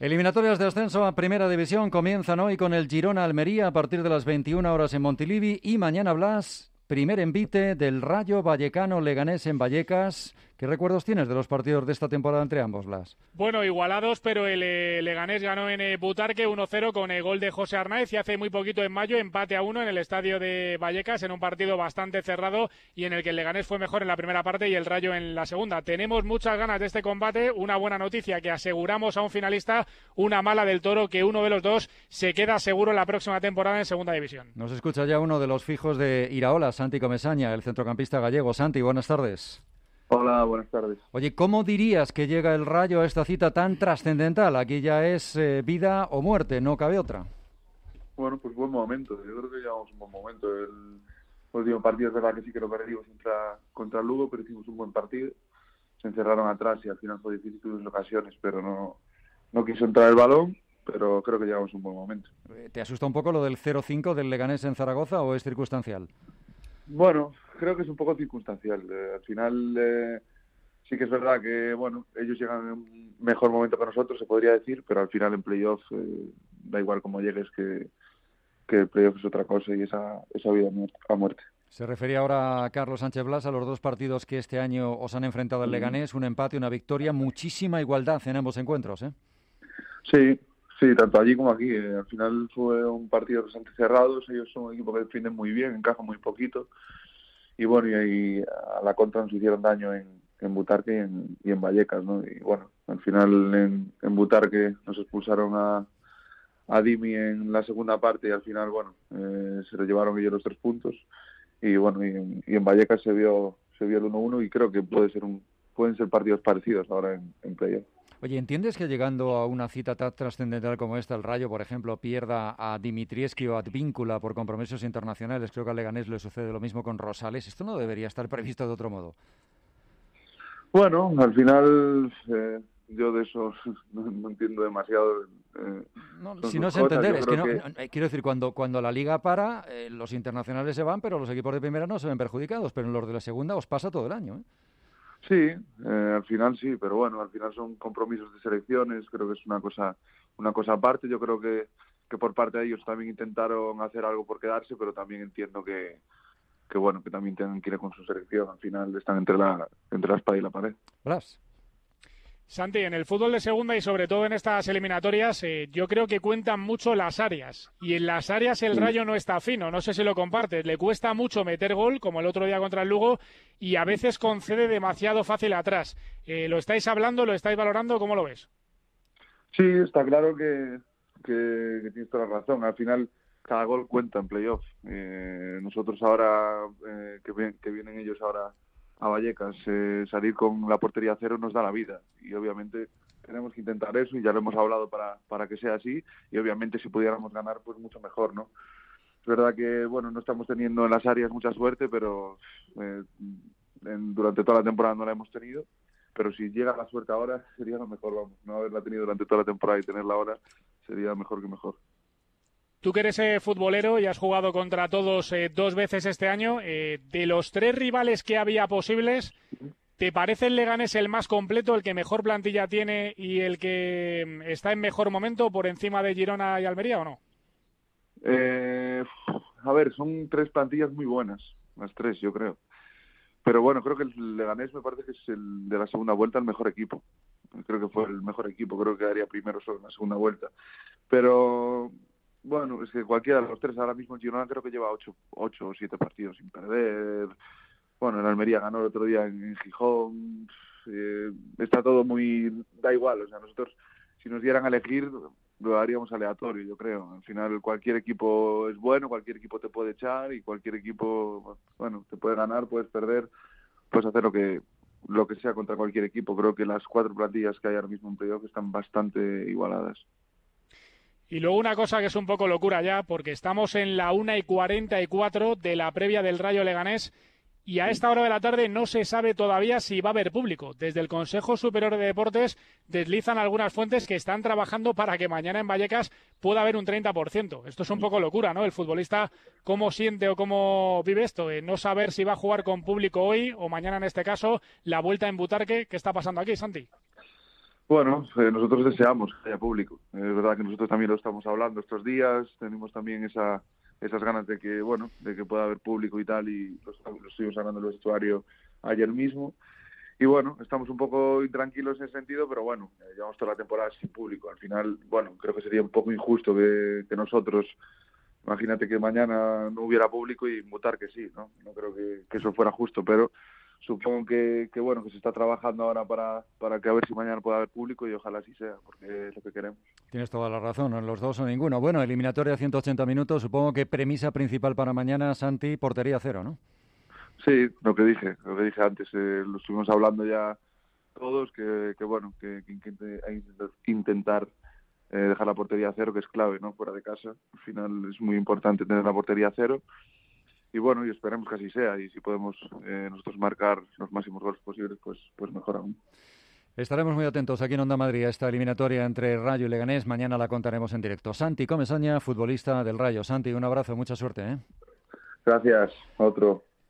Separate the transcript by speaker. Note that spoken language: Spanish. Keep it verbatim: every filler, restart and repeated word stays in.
Speaker 1: Eliminatorias de ascenso a Primera División comienzan hoy con el Girona Almería a partir de las veintiuna horas en Montilivi y mañana, Blas, primer envite del Rayo Vallecano Leganés en Vallecas. ¿Qué recuerdos tienes de los partidos de esta temporada entre ambos, Blas?
Speaker 2: Bueno, igualados, pero el eh, Leganés ganó en eh, Butarque uno cero con el gol de José Arnáez y hace muy poquito en mayo empate a uno en el estadio de Vallecas en un partido bastante cerrado y en el que el Leganés fue mejor en la primera parte y el Rayo en la segunda. Tenemos muchas ganas de este combate, una buena noticia que aseguramos a un finalista, una mala del Toro que uno de los dos se queda seguro en la próxima temporada en segunda división.
Speaker 1: Nos escucha ya uno de los fijos de Iraola, Santi Comesaña, el centrocampista gallego. Santi, buenas tardes.
Speaker 3: Hola, buenas tardes.
Speaker 1: Oye, ¿cómo dirías que llega el Rayo a esta cita tan trascendental? Aquí ya es eh, vida o muerte, no cabe otra.
Speaker 3: Bueno, pues buen momento. Yo creo que llevamos un buen momento. El último partido es verdad que sí que lo perdimos contra, contra Lugo, pero hicimos un buen partido. Se encerraron atrás y al final fue difícil, tuvimos ocasiones, pero no, no quiso entrar el balón, pero creo que llevamos un buen momento.
Speaker 1: ¿Te asusta un poco lo del cero cinco del Leganés en Zaragoza o es circunstancial?
Speaker 3: Bueno, creo que es un poco circunstancial. Eh, al final eh, sí que es verdad que bueno, ellos llegan en un mejor momento que nosotros, se podría decir, pero al final en playoff eh, da igual cómo llegues, que, que el playoff es otra cosa y esa, esa vida a muerte.
Speaker 1: Se refería ahora a Carlos Sánchez Blas a los dos partidos que este año os han enfrentado el Leganés, un empate, una victoria, muchísima igualdad en ambos encuentros, ¿eh?
Speaker 3: Sí, sí, tanto allí como aquí. Eh, al final fue un partido bastante cerrado, ellos son un equipo que defienden muy bien, encajan muy poquito. Y bueno, y ahí a la contra nos hicieron daño en, en Butarque y en, y en Vallecas, ¿no? Y bueno, al final en, en Butarque nos expulsaron a, a Dimi en la segunda parte y al final, bueno, eh, se lo llevaron ellos los tres puntos. Y bueno, y en, y en Vallecas se vio se vio el uno uno y creo que puede ser un pueden ser partidos parecidos ahora en, en playoff.
Speaker 1: Oye, ¿entiendes que llegando a una cita tan trascendental como esta, el Rayo, por ejemplo, pierda a Dimitrievski o a Advíncula por compromisos internacionales? Creo que al Leganés le sucede lo mismo con Rosales. ¿Esto no debería estar previsto de otro modo?
Speaker 3: Bueno, al final eh, yo de eso no, no entiendo demasiado. Eh,
Speaker 1: no, si no sé entender, es que, no, que... No, quiero decir, cuando, cuando la Liga para, eh, los internacionales se van, pero los equipos de primera no se ven perjudicados, pero en los de la segunda os pasa todo el año, ¿eh?
Speaker 3: Sí, eh, al final sí, pero bueno, al final son compromisos de selecciones, creo que es una cosa una cosa aparte. Yo creo que, que por parte de ellos también intentaron hacer algo por quedarse, pero también entiendo que, que bueno, que también tienen que ir con su selección. Al final están entre la entre la espada y la pared.
Speaker 1: Blas.
Speaker 2: Santi, en el fútbol de segunda y sobre todo en estas eliminatorias, eh, yo creo que cuentan mucho las áreas. Y en las áreas el Rayo no está fino, no sé si lo compartes. Le cuesta mucho meter gol, como el otro día contra el Lugo, y a veces concede demasiado fácil atrás. Eh, ¿Lo estáis hablando, lo estáis valorando? ¿Cómo lo ves?
Speaker 3: Sí, está claro que, que, que tienes toda la razón. Al final, cada gol cuenta en playoff. Eh, nosotros ahora, eh, que, ven, que vienen ellos ahora a Vallecas, eh, salir con la portería cero nos da la vida y obviamente tenemos que intentar eso y ya lo hemos hablado para, para que sea así y obviamente si pudiéramos ganar pues mucho mejor, ¿no? Es verdad que bueno, no estamos teniendo en las áreas mucha suerte, pero eh, en, durante toda la temporada no la hemos tenido, pero si llega la suerte ahora sería lo mejor, vamos, no haberla tenido durante toda la temporada y tenerla ahora sería mejor que mejor.
Speaker 2: Tú que eres eh, futbolero y has jugado contra todos eh, dos veces este año, eh, de los tres rivales que había posibles, ¿te parece el Leganés el más completo, el que mejor plantilla tiene y el que está en mejor momento por encima de Girona y Almería o no?
Speaker 3: Eh, a ver, son tres plantillas muy buenas, las tres yo creo. Pero bueno, creo que el Leganés me parece que es el de la segunda vuelta el mejor equipo. Creo que fue el mejor equipo, creo que quedaría primero solo en la segunda vuelta. Pero... bueno, es que cualquiera de los tres ahora mismo en Girona creo que lleva ocho, ocho o siete partidos sin perder. Bueno, en Almería ganó el otro día en, en Gijón. Eh, está todo muy... da igual, o sea, nosotros si nos dieran a elegir lo haríamos aleatorio, yo creo. Al final cualquier equipo es bueno, cualquier equipo te puede echar y cualquier equipo, bueno, te puede ganar, puedes perder, puedes hacer lo que lo que sea contra cualquier equipo. Creo que las cuatro plantillas que hay ahora mismo en playoff están bastante igualadas.
Speaker 2: Y luego una cosa que es un poco locura ya, porque estamos en la una y cuarenta y cuatro de la previa del Rayo Leganés y a esta hora de la tarde no se sabe todavía si va a haber público. Desde el Consejo Superior de Deportes deslizan algunas fuentes que están trabajando para que mañana en Vallecas pueda haber un treinta por ciento. Esto es un poco locura, ¿no? El futbolista, ¿cómo siente o cómo vive esto? Eh, no saber si va a jugar con público hoy o mañana en este caso, la vuelta en Butarque. ¿Qué está pasando aquí, Santi?
Speaker 3: Bueno, eh, nosotros deseamos que haya público. Es verdad que nosotros también lo estamos hablando estos días, tenemos también esa, esas ganas de que, bueno, de que pueda haber público y tal, y lo, lo estuvimos hablando en el vestuario ayer mismo. Y bueno, estamos un poco intranquilos en ese sentido, pero bueno, eh, llevamos toda la temporada sin público. Al final, bueno, creo que sería un poco injusto que, que nosotros, imagínate que mañana no hubiera público y votar que sí, ¿no? No creo que, que eso fuera justo, pero supongo que, que bueno, que se está trabajando ahora para, para que a ver si mañana pueda haber público y ojalá así sea, porque es lo que queremos.
Speaker 1: Tienes toda la razón, ¿no? Los dos o ninguno. Bueno, eliminatoria ciento ochenta minutos, supongo que premisa principal para mañana, Santi, portería cero, ¿no?
Speaker 3: Sí, lo que dije, lo que dije antes, eh, lo estuvimos hablando ya todos, que, que bueno, que, que, que intentar eh, dejar la portería a cero, que es clave, ¿no? Fuera de casa, al final es muy importante tener la portería a cero, y bueno, y esperemos que así sea, y si podemos eh, nosotros marcar los máximos goles posibles, pues, pues mejor aún.
Speaker 1: Estaremos muy atentos aquí en Onda Madrid a esta eliminatoria entre Rayo y Leganés, mañana la contaremos en directo. Santi Comesaña, futbolista del Rayo. Santi, un abrazo, mucha suerte, ¿eh?
Speaker 3: Gracias, otro.